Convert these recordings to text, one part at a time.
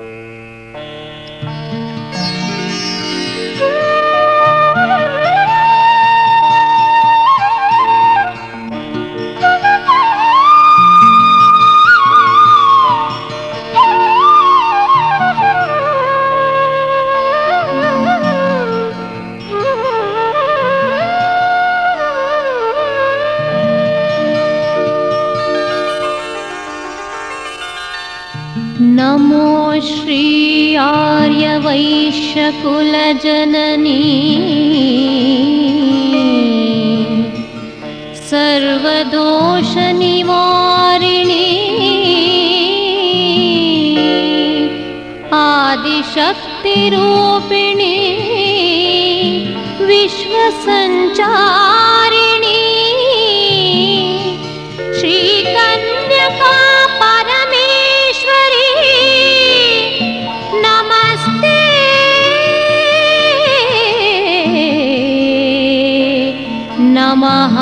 नमो श्री आर्यवैश्यकुलजननी सर्वदोषनिवारिणी आदिशक्तिरूपिणी विश्वसञ्चारिणी श्रीकन्यका नमः।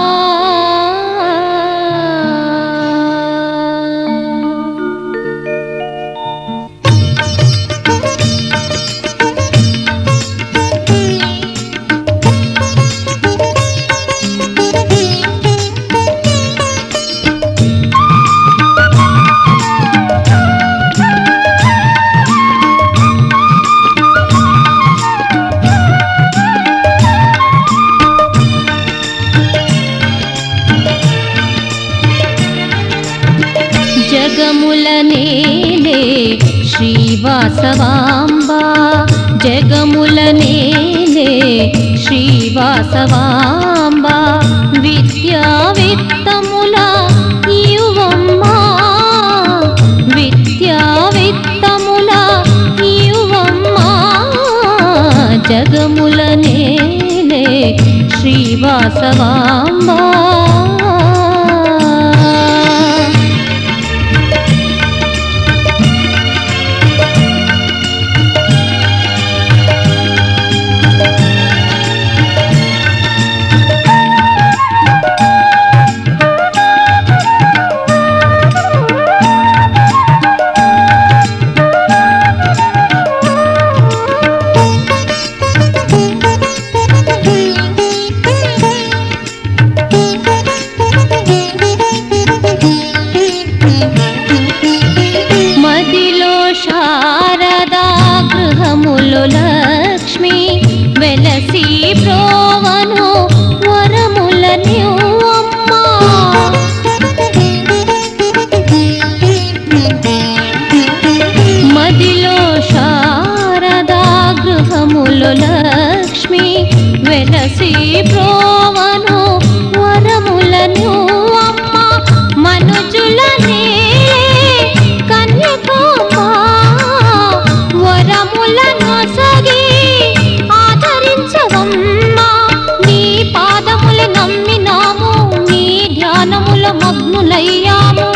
జగములనేలే శ్రీవాసవాంబా జగములనేలే శ్రీవాసవాంబా విద్యా విత్తముల ఇయువమ్మా విద్యా విత్తముల ఇయువమ్మా జగములనేలే శ్రీవాసవాంబా లక్ష్మి వెలసి ప్రోవను వరములనివ్వమ్మా మదిలో శారదా గృహములు లక్ష్మి వెలసి ప్రోవను వరములనివ్వమ్మా మనుజులనే కన్యకమ్మా వరములను ఆదరించవమ్మా నీ పాదములు నమ్మినాము నీ ధ్యానముల మగ్నులయ్యాము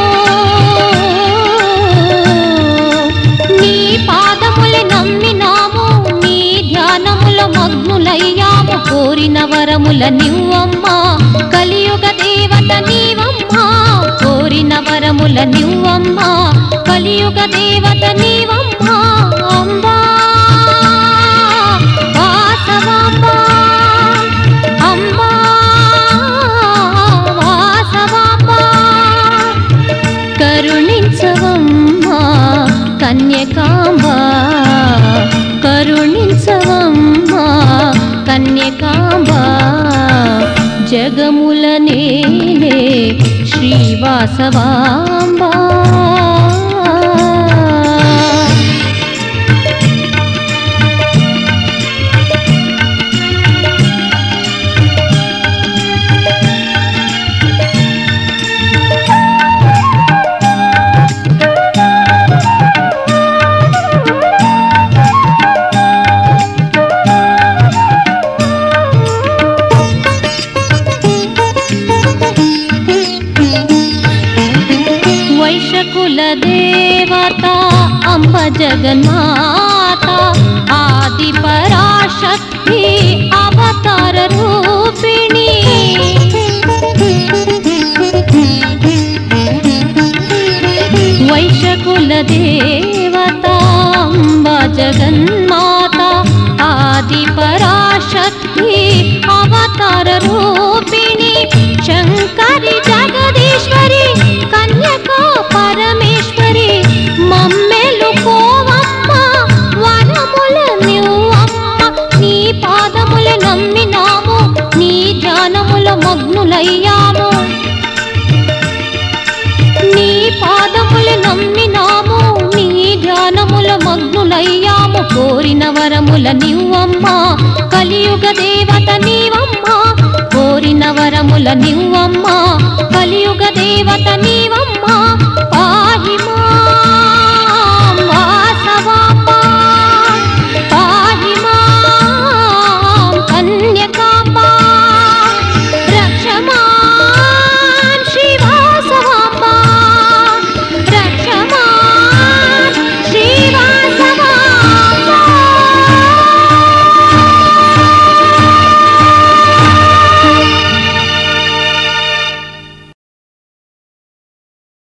నీ పాదములు నమ్మినాము నీ ధ్యానముల మగ్నులయ్యాము కోరిన వరముల నివ్వమ్మా కలియుగ దేవత నీవమ్మా కోరిన వరముల నివ్వమ్మా కలియుగ దేవత నీవమ్మా అంబా వాసవాంబా అంబా వాసవాంబా కరుణించవమ్మా కన్యకాంబా కరుణించవమ్మా కన్యకాంబా జగములనేలే శ్రీవాసవాంబా కులదేవత అంబ జగన్మాత ఆది పరాశక్తి అవతార రూపిణి వైశ్య కులదేవత జగన్మాత ఆది పరాశక్తి అవతార రూపిణి శంకరి జగదీశ్వరి కన్యకా పరమేశ్వరి మమ్మెలుకోవమ్మ వరముల నివ్వమ్మ నీ పాదముల నమ్మినాము నీ ధ్యానముల మగ్నులయ్యాము నీ పాదముల నమ్మినాము నీ ధ్యానముల మగ్నులయ్యాము కోరిన వరముల నివ్వమ్మ కలియుగ దేవత నీవమ్మ కోరిన వరముల నివ్వమ్మ కలియుగ దేవత నీవమ్మ